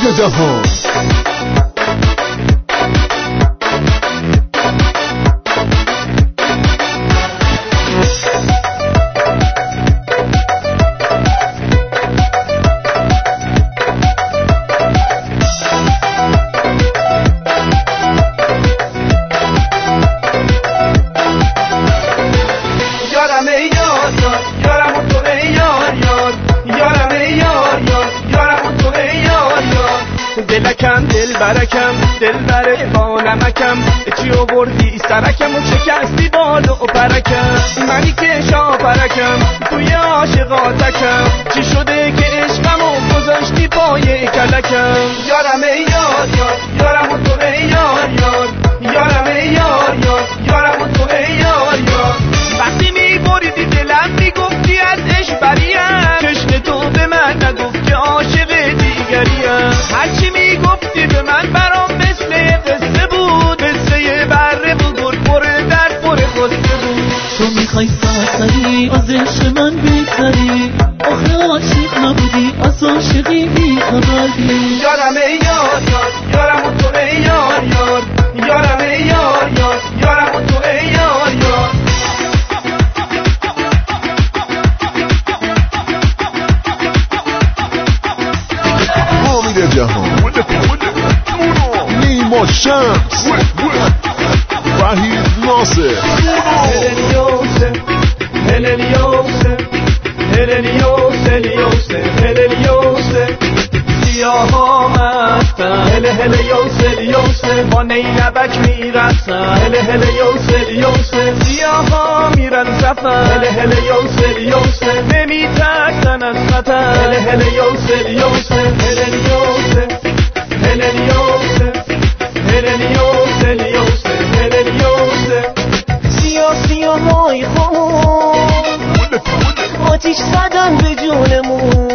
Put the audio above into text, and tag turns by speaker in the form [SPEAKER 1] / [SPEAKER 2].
[SPEAKER 1] امید جهان.
[SPEAKER 2] دلکم دل برکم دل بره با نمکم چی آوردی سرکم و شکستی بالو و پرکم منی که شاپرکم توی عاشقاتکم چی شده که عشقمو گذاشتی پای کلکم یارم ای یار یار یارم و تو ای یار یار یارم ای یار یار یارم و تو ای یار یار وقتی میبریدی دلم میگفتی از عشق بریم چشم تو به من نگفت که عاشق دیگریم هرچی میگفتی به من برام مثل قصه بود قصه بره بود پر درد پر خسته بود
[SPEAKER 3] تو میخوای سرسری از عشق من بگذری آخه عاشق نبودی از عاشقی بیخبری
[SPEAKER 2] یارم ای یار یار یارم و تو ای یار یار یارم ای یار یار یارم و تو ای یار یار
[SPEAKER 1] امید جهان، نیما شمس، وحید ناصر.
[SPEAKER 2] سیاها مستن هله هله یوسل یوسل با نیلبک میرسن هله هله یوسل یوسل سیاها میرن سفر هله هله یوسل یوسل نمیترسن از خطر هله هله یوسل یوسل هله یوسل هله یوسل هله یوسل یوسل هله یوسل
[SPEAKER 3] سیاهای خود آتیش زدن به جونمون